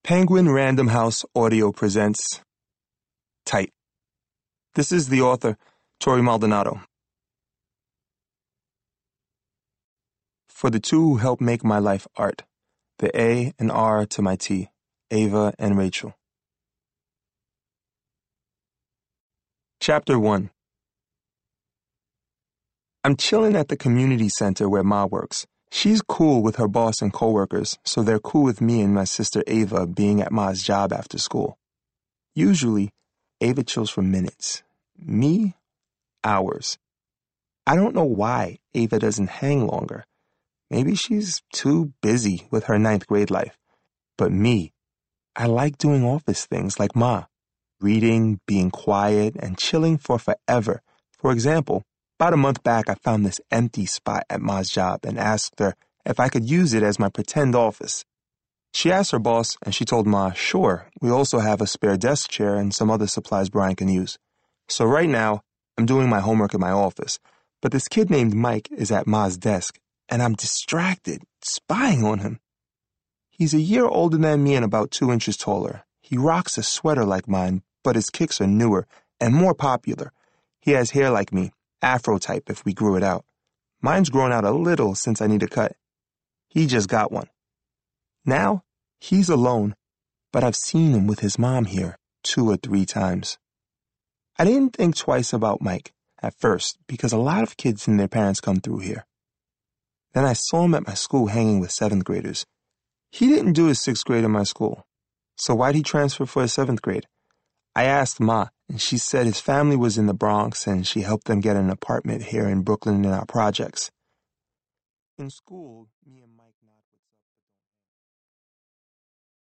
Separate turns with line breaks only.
Penguin Random House Audio presents Tight. This is the author, Tori Maldonado. For the two who help make my life art, the A and R to my T, Ava and Rachel. Chapter 1. I'm chilling at the community center where Ma works. She's cool with her boss and coworkers, so they're cool with me and my sister Ava being at Ma's job after school. Usually, Ava chills for minutes. Me, hours. I don't know why Ava doesn't hang longer. Maybe she's too busy with her 9th grade life. But me, I like doing office things like Ma. Reading, being quiet, and chilling for forever. For example, about a month back, I found this empty spot at Ma's job and asked her if I could use it as my pretend office. She asked her boss, and she told Ma, sure, we also have a spare desk chair and some other supplies Brian can use. So right now, I'm doing my homework in my office, but this kid named Mike is at Ma's desk, and I'm distracted, spying on him. He's a year older than me and about 2 inches taller. He rocks a sweater like mine, but his kicks are newer and more popular. He has hair like me. Afro type if we grew it out. Mine's grown out a little since I need a cut. He just got one. Now, he's alone, but I've seen him with his mom here 2 or 3 times. I didn't think twice about Mike at first because a lot of kids and their parents come through here. Then I saw him at my school hanging with 7th graders. He didn't do his 6th grade in my school, so why'd he transfer for his 7th grade? I asked Ma, and she said his family was in the Bronx and she helped them get an apartment here in Brooklyn in our projects. In school, me and